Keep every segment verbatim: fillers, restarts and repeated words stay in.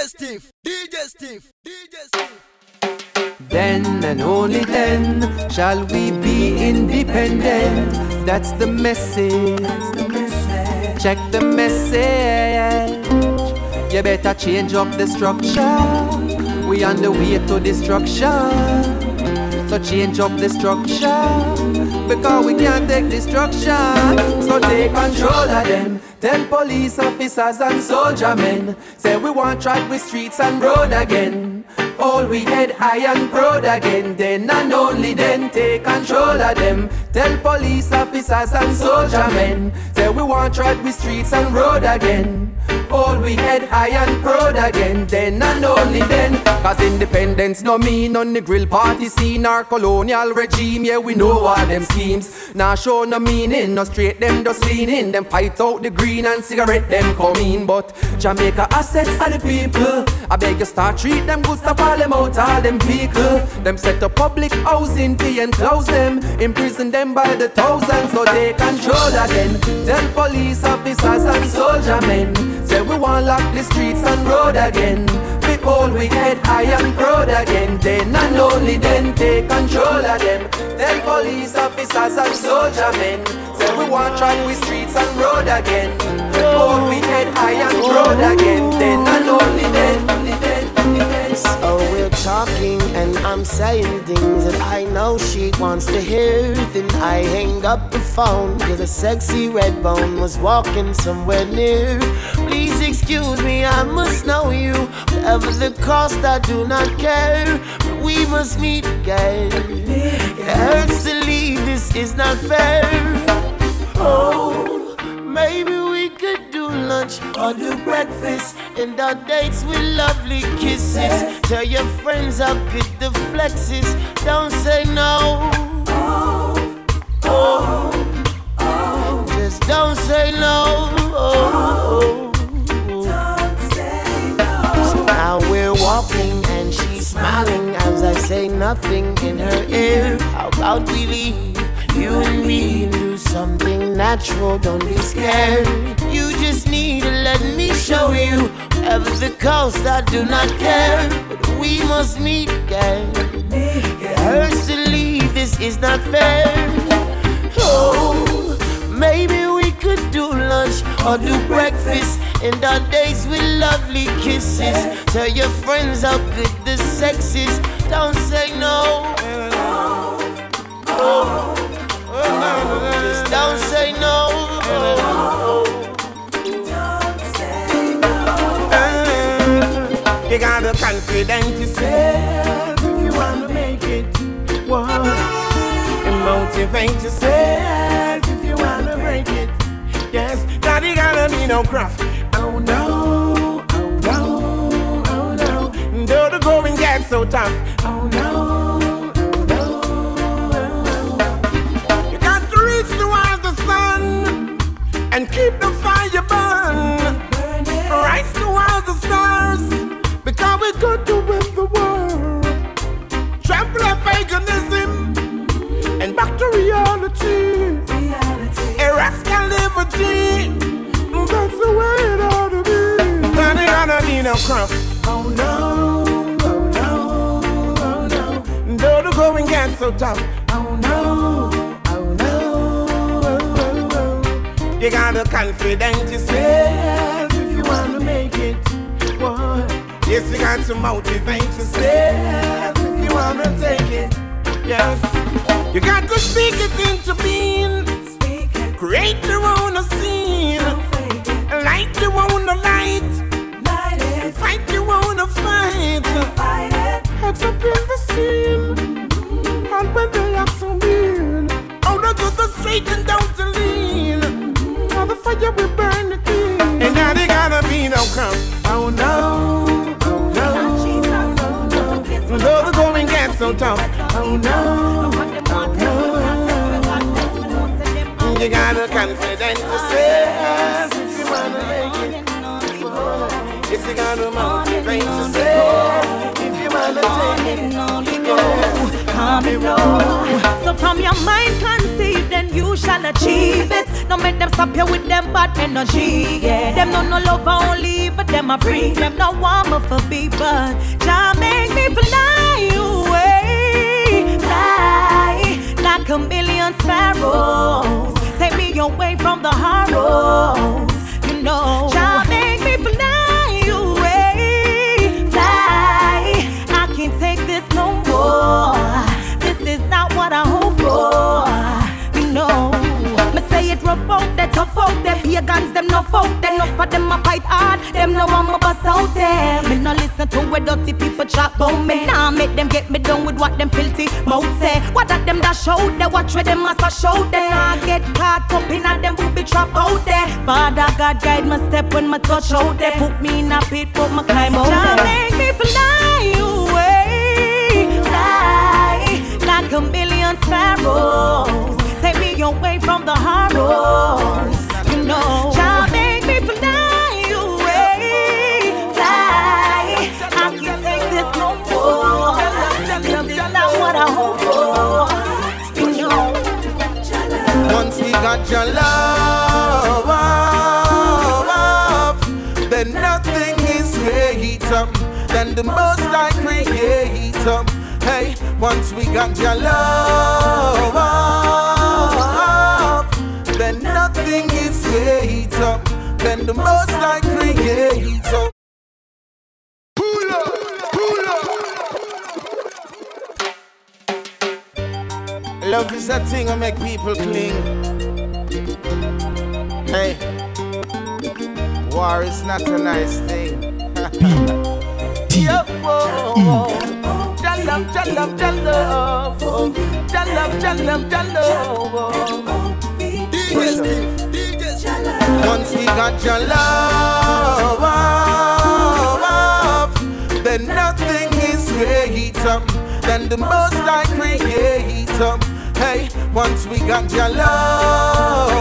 Steve, D J Steve, D J Steve. Then and only then shall we be independent. That's the message. That's the message. Check the message. You better change up the structure. We on the way to destruction. So change up the structure, because we can't take destruction. So take control of them. Tell police officers and soldier men, say we want try with streets and road again. All we head high and proud again. Then and only then take control of them. Tell police officers and soldier men, say we want try with streets and road again. All we head high and proud again. Then and only then. Cause independence no mean on the grill party scene or colonial regime. Yeah, we know all them schemes. Now show no meaning, no straight them just lean in. Them fight out the green and cigarette them come in. But Jamaica assets are the people. I beg you start treat them good, stop all them out, all them vehicle. Them set up public housing fee and close them, imprison them by the thousands. So take control of them. Tell police officers and soldier men, say we want lock the streets and road again. We all we head high and proud again. Then and only then take control of them. Tell police officers and soldier men, say we want try with streets and road again. We all we head high and proud again. Then and only then, only then, only then. So we're talking and I'm saying things that I know she wants to hear. Then I hang up the phone, cause a sexy red bone was walking somewhere near. Please excuse me, I must know you. Whatever the cost, I do not care. But we must meet again. It hurts to leave, this is not fair. Oh, maybe we could do lunch or do breakfast, and our dates with lovely kisses. Tell your friends how good the flex is. Don't say no. Oh, oh, oh. Just don't say no. Oh, don't say no. So now we're walking and she's smiling as I say nothing in her ear. How about we leave? You and me do something natural, don't be scared. You just need to let me show you. Whatever the cost, I do not care. But we must meet again. It hurts to leave, this is not fair. Oh, maybe we could do lunch or do breakfast, and our days with lovely kisses. Tell your friends how good the sex is. Don't say no. Oh. Just don't say no. Don't say no. Uh, you got the confidence yourself if you wanna make it. What? And motivate yourself if you wanna break it. Yes, that you gotta be no craft. Oh no, oh no, oh no. Though the going gets so tough. Oh no. And keep the fire burn, rise towards the stars, because we're going to win the world. Trample up paganism and back to reality. Irrational liberty, that's the way it ought to be. Then it ought to be no crump. Oh no, oh no, oh no. Though the going gets so tough. Oh no. You gotta confidence yourself if you wanna make it. What? Yes, you got to motivate yourself if you wanna take it. Yes, you got to speak it into being. Speak it. Create your own scene. Light your own light. Light it. Fight your own fight. Fight it. Heads up in the scene. Mm-hmm. And when they are so mean, out of the straight and down to lean. The fire will burn again. And now they gotta be no come. Oh no, oh no, oh no. Though the going gets so tough. Oh no, oh no. You gotta confidence yourself if you wanna make it. Yes, you gotta motivate yourself if you wanna take it. So from your mind conceive, then you shall achieve it. No make them stop you with them bad energy. Yeah. Them no no love only for them I free. Them no want me for be, but Jah make me fly away, fly like a million sparrows. Take me away from the horrors, you know. Jah make me fly away, fly. I can't take this no more. This is not what I hope for, you know. Me say it rough out, they tough out, they pagans, them no folk. They no for them a fight hard, them no want me bust out them. Me no listen to where dirty people chat about me. Nah, make them get me done with what them filthy mouth say. What that them that show, they watch where them must a show. They nah get caught up in a them booby trap out there. Father God guide my step when my touch out there. Put me in a pit, put my climb out there. Jah make me fly away, fly like a million sparrows. Take me away from the horrors, you know. Jah make me fly away, fly. I can't take this no more. This is not what I hope for, you know. Once we got your love, then nothing is greater than the Most High Creator. Hey, once we got your love, then nothing is greater than the Most High Creator. Pull up, pull up. Love is a thing that make people cling. Hey, war is not a nice thing. Yo, whoa. Jalab, jalab, jalab, oh. Jalab, jalab, jalab, oh. D J Steve, D J Steve. Once we got your love, then nothing is greater than the Most High Creator. Hey, once we got your love,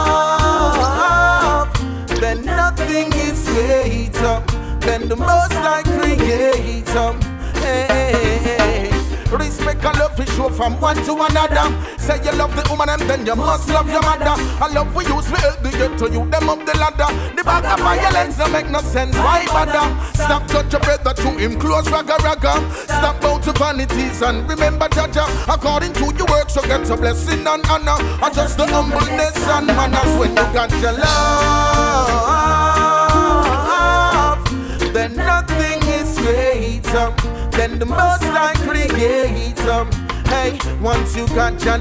then nothing is greater than the Most High Creator. Hey, hey, hey. Respect and love we show from one to another. Say you love the woman and then you must love your mother. I love we use we help the get to you them up the ladder. The back of violence don't make no sense, why bother? Stop touch your brother to him close ragga ragga. Stop bout to vanities and remember Jaja. According to your work so get a blessing and honor. And just the humbleness and manners when you got your love. Then nothing is greater than the Most High Creator. Hey, once you got your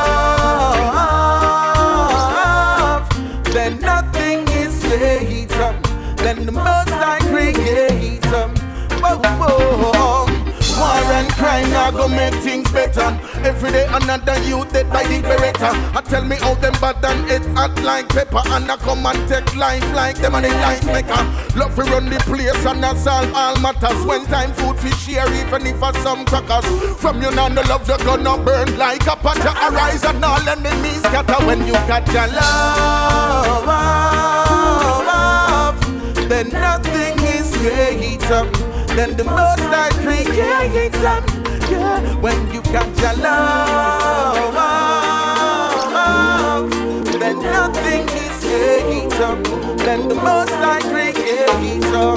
love, then nothing is greater than the Most High Creator. Whoa, whoa. War and crime now go make things better. Every day another youth dead by the beretta. I tell me how them bad and it hot like pepper. And I come and take life like them and the life maker. Love to run the place and I solve all matters. When time food fish share even if for some crackers. From you now the love you gonna burn like a patch. Arise and all enemies scatter when you got your love, love. Then nothing is greater than the Most High Creator. Yeah, when you got your love, then nothing is greater than the Most High Creator.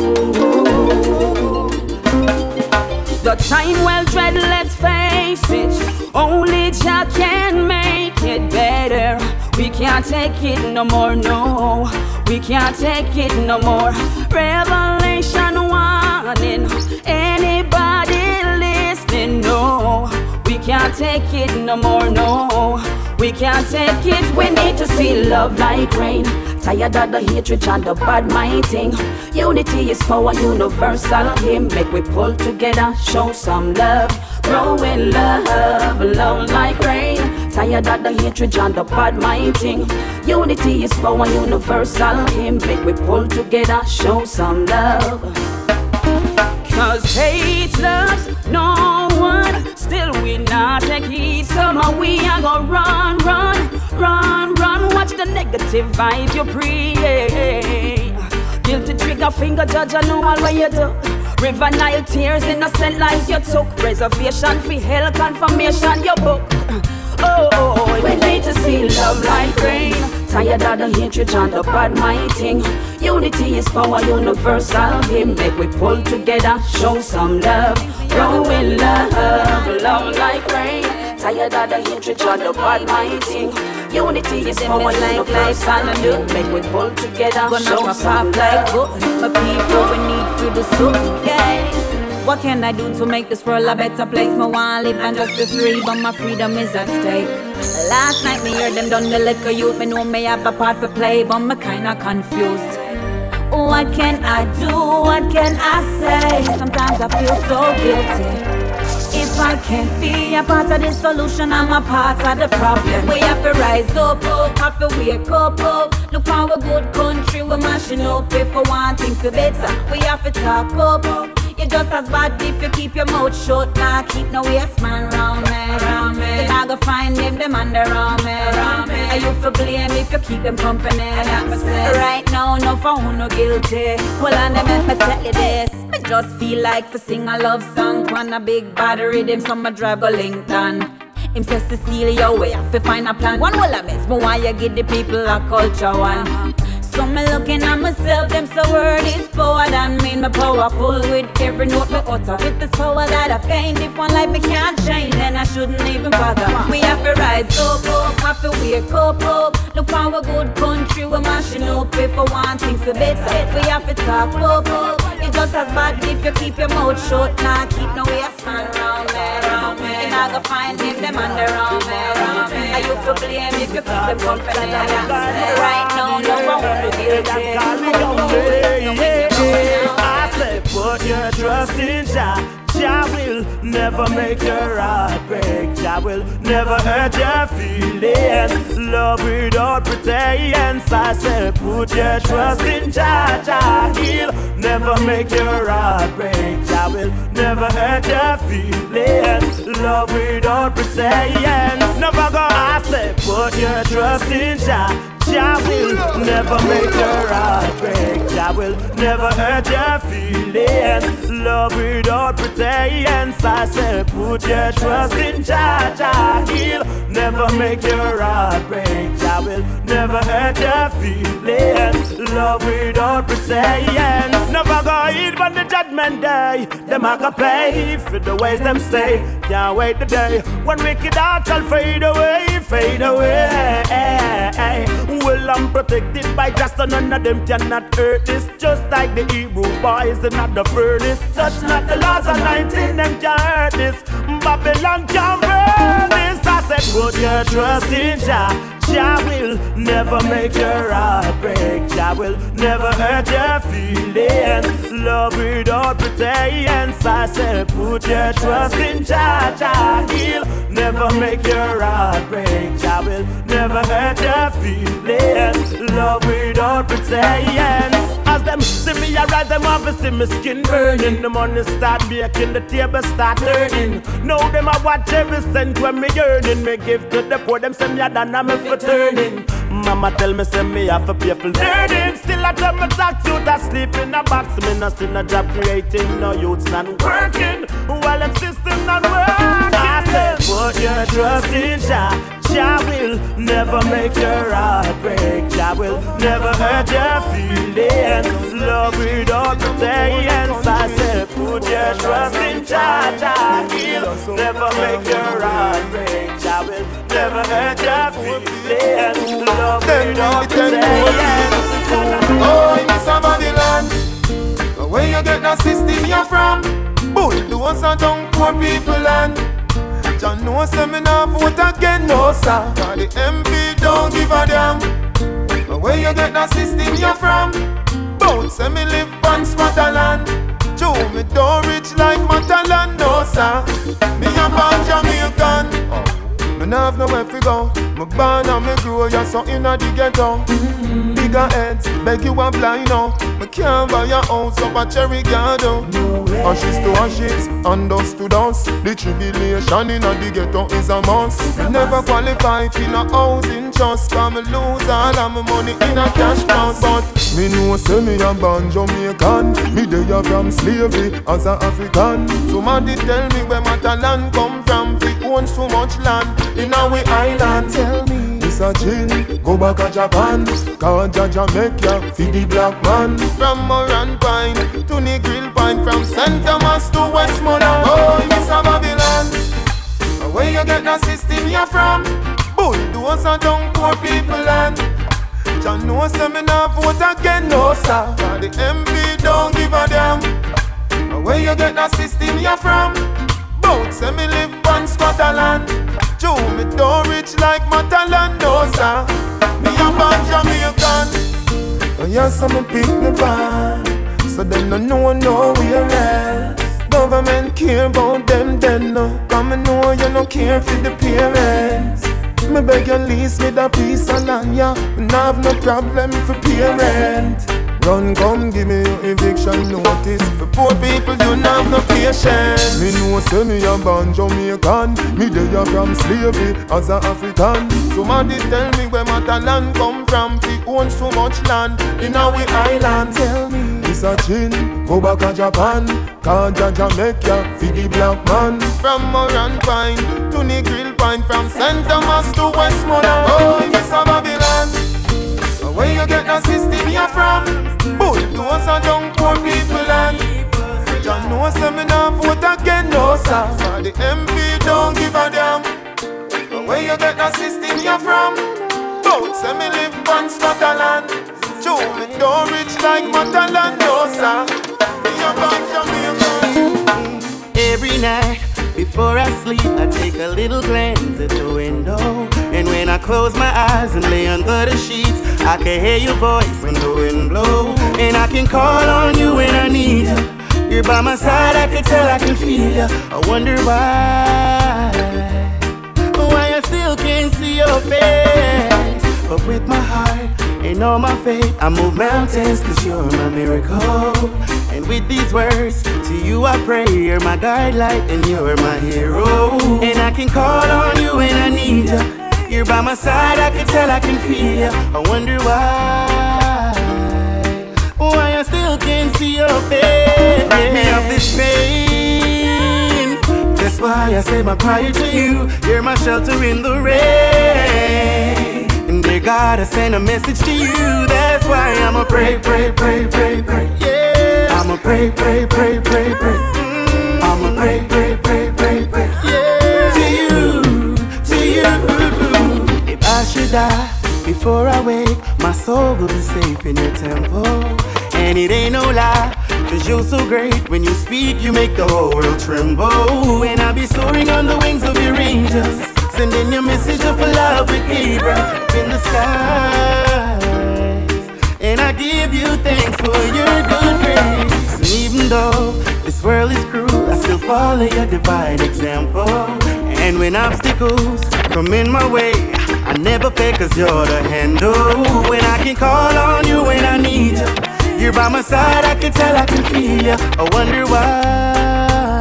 The time well dread, let's face it. Only Jah can make it better. We can't take it no more, no. We can't take it no more. Revelation warning. Anybody listening? No. We can't take it no more, no. We can't take it. We need to see love like rain. Tired of the hatred and the bad minding. Unity is power, universal hymn. Make we pull together, show some love. Grow in love, love like rain. Tired of the hatred and the bad minding. Unity is power, universal hymn. Make we pull together, show some love. Cause hate loves no one. Still we not take heed. Somehow we are gonna run, run, run, run. Watch the negative vibe you pray. Guilty trigger finger judge, I know all what you do. River Nile tears, innocent lives you took. Reservation for hell, confirmation you book. Oh, oh, we need to see love like rain. Tired of the hatred and the bad minding. Unity is power, universal. Him make we pull together, show some love, grow in love, love like rain. Tired of the hatred, try the bad minding. Unity is power, universal. Make we pull together, show some love. My people, we need for the soup, yeah. What can I do to make this world a better place? Me want live and just be free, but my freedom is at stake. Last night me heard them done the liquor youth. Me know me have a part to play, but me kinda confused. What can I do? What can I say? Sometimes I feel so guilty. If I can't be a part of the solution, I'm a part of the problem. We have to rise up, up, have to wake up, up. Look for a good country, we're mashing up. If we want things to better, we have to talk up, up. You're just as bad if you keep your mouth shut. Nah, keep no waste man round me. Round me. You're not gonna find them, them under around me. Around me. Are you for blame if you keep them company? Right now, no for who no guilty. Well, and let me tell you this. I just feel like to sing a love song on a big bad rhythm, so my drive go Lincoln. Him says Cecilia, we have to find a plan. One will I miss, but why you give the people a culture one? So me looking at myself, them so word is power than me. Me powerful with every note me utter. With this power that I've gained, if one life me can't change, then I shouldn't even bother. We have to rise up, up, have to wake up, up. Look for a good country, we're mashing up. If we want things to better, we have to talk up, up. It's just as bad if you keep your mouth shut. Nah, keep no waste man round me. You're not gonna find him, them under around me. Are you for blame if you keep them company? Right now, no one. I say put your trust in Jah. Jah will never make your heart break. Jah will never hurt your feelings. Love without pretense. I say put your trust in Jah. Jah he'll never make your heart break. Jah will never hurt your feelings. Love without pretense. Never go. I say put your trust in Jah. Jah will never make your heart break. Jah will never hurt your feelings. Love without pretense. I say put your trust in Jah. Jah he'll never make your heart break. Jah will never hurt your feelings. Love without pretense. Never go eat on the judgment day. Them a go pay for the ways them stay. Can't wait the day when wicked hearts shall fade away, fade away. Well, I'm protected by just none of them cannot hurt this. Just like the Hebrew boys in the furnace. Touch not the laws of nineteen, them can't hurt this. Babylon can't burn this. I said put your trust in Jah. Jah will never make your heart break. Jah will never hurt your feelings. Love without pretense. I said put your trust in Jah. Jah he'll never make your heart break. Jah will never hurt your feelings. Love without pretense. As them see me arise, them have to see me skin burning. The money start making, the table start turning. Now them a watch every cent when me earning. Me give to the poor, them say me a done and me for turning. Mama tell me say me have to pay for learning. Still I tell me tax youth a sleep in a box. Me no see no job creating, no youths not working. While them system not working. I said put your trust in Jah. Jah will never make your heart break. Jah will never hurt your feelings. Love without pretense. I said put your trust in Jah. Jah he'll never make your heart break. Jah will never hurt your feelings. Love without pretense. Oh, in somebody land, where you get the system you're from? But the ones that don't poor people land. Jah know say me nah vote again, no sir. Cause the M P don't give a damn. Where you get the system you're from? Bout say me live on Scotland. Joe me don't rich like Matalan, no sir. Me a born Jamaican. Me nah have nowhere to go. Me born and me grow, you're so inna the ghetto. Mm-hmm. Bigger heads, beg you a blind now. Me can't buy a house up a Cherry Garden. No ashes to ashes, and dust to dust. The tribulation inna the ghetto is a must. Me never qualify for no housing trust. Cause me lose all of my money in a cash box. But me know say me a born Jamaican. Me dey a from slavery as a African. Somebody tell me where Matalan come from. We own so much land in our island. Tell me, Mister Chin, go back to Japan. Cause Jaja make ya feed the black man. From Moran Pine to the Grill Pine, from Saint Thomas to Westmoreland. Oh, Mister Babylon, where you get the system you from? Bulldozers are down poor people land. Jah know say me nah vote again, no sir. Cause the M P don't give a damn. Where you get the system you from? Bout say me live on Scotland. Joe me don't rich like Matalan, no sir. Me a born Jamaican. Oh yes, I'm a pick me band. So them no know nowhere else. Government care about them then no. Come and know you no care for the parents. Me beg you lease me the piece of land, yeah. Me nah have no problem for parent. Run come give me your eviction notice. For poor people you not have no patience. Me know say me a born Jamaican. Me dey a from slavery as a African. Somebody tell me where Matalan come from. We own so much land in our island. Tell me, Mister Chin, go back to Japan. Cause Jaja make ya feed the black man. From Moran Pine to the Grill Pine, from Saint Thomas to Westmoreland. Oh, Mister Babylon, where you get the system you from? Bulldozers are down poor people land. Jah know say me nah vote again, no sir. For the M P don't give a damn. Where you get the system you from? Bout say me live on Scotland. Joe me don't rich like Matalan, no sir. Me a born Jamaican. Every night before I sleep, I take a little glance at the window. And when I close my eyes and lay under the sheets, I can hear your voice when the wind blows. And I can call on you when I need you. You're by my side, I can tell, I can feel you. I wonder why, why I still can't see your face. But with my heart and all my faith, I move mountains cause you're my miracle. And with these words, to you I pray. You're my guidelight and you're my hero. And I can call on you when I need you. You're by my side, I can tell, I can feel you. I wonder why, why I still can't see your face. Break me of this pain. That's why I say my prayer to you. You're my shelter in the rain. And dear God, I send a message to you. That's why I'ma pray, pray, pray, pray, pray. Yeah, I'ma pray, pray, pray, pray, pray. Mm. I'ma pray, pray, pray, pray, pray. Yeah, to you, to you. If I should die before I wake, my soul will be safe in your temple. And it ain't no lie, cause you're so great. When you speak, you make the whole world tremble. And I'll be soaring on the wings of your angels, sending your message of love with me up in the skies. And I give you thanks for your good grace. And even though this world is cruel, I still follow your divine example. And when obstacles come in my way, I never fail cause you're the handle. When I can call on you when I need you, you're by my side, I can tell, I can feel you. I wonder why,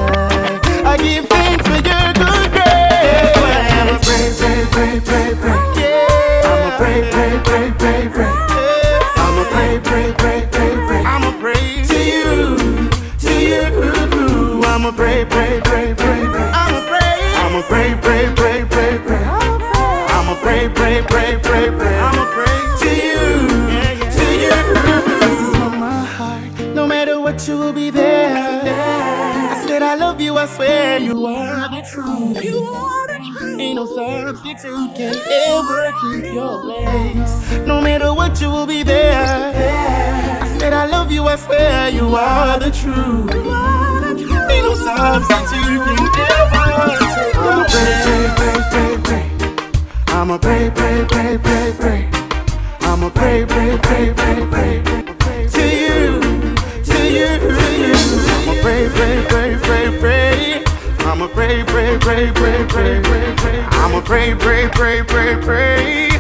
I give thanks for your good grace. I'ma pray, pray, pray, pray, pray. Yeah, I'ma pray, pray, pray, pray, pray. I'ma pray, pray, pray, pray, pray. I'ma pray to you, to you. I'ma pray, pray, pray, pray, pray. I'ma pray, I'ma pray, pray, pray, pray, pray. I'ma pray, pray, pray, pray, pray. I'ma pray to you, to you. This is from my heart. No matter what, you will be there. I said I love you, I swear you are the truth. You are the truth. Ain't no substitute can ever take your place. No matter what, you will be there. I said I love you, I swear you are the truth. Ain't no substitute can ever take your place. Pray, pray, pray, pray. I'ma pray, pray, pray, pray, pray. I'ma pray, pray, pray, pray, pray, pray. To you, to you, to you. I'ma pray, pray, pray, pray, pray. I'ma pray, pray, pray, pray, pray, pray, pray. I'ma pray, pray, pray, pray, pray.